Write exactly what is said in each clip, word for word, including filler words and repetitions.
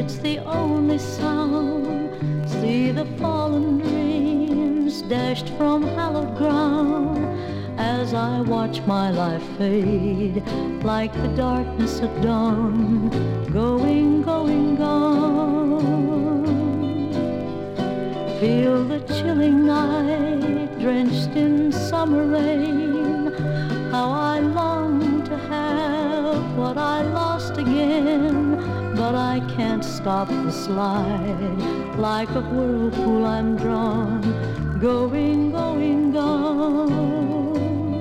it's the only sound. See the fallen dreams dashed from hallowed ground as I watch my life fade like the darkness at dawn, going, going, gone. Feel the chilling night drenched in summer rain. How I long to have what I lost again, but I can't stop the slide. Like a whirlpool I'm drawn, going, going, gone.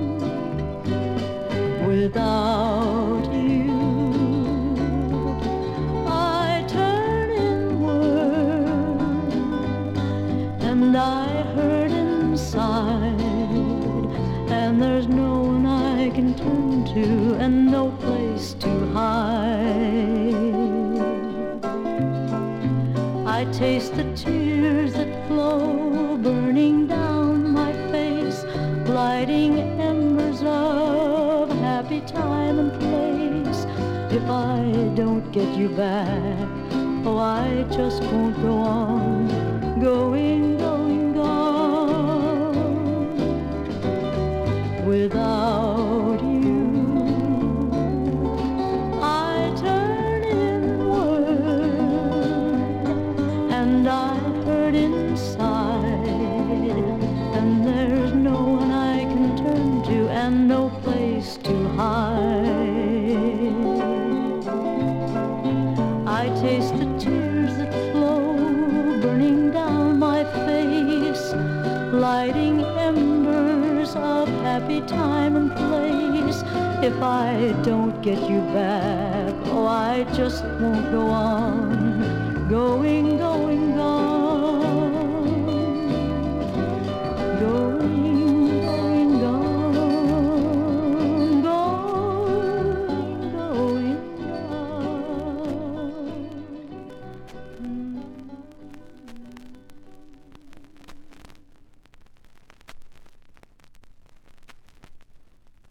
Without you, I turn inward, and I hurt inside, and there's no one I can turn to, and no place to hide. I taste the tears that flow, burning down my face, lighting embers of happy time and place. If I don't get you back, oh, I just won't go on, going, going, gone. Without you, I turn inward, and I hurt inside, and there's no one I can turn to, and no place to hide. I taste the tears that flow, burning down my face, lighting embers of happy time and place. If I don't get you back, oh, I just won't go on, going, going.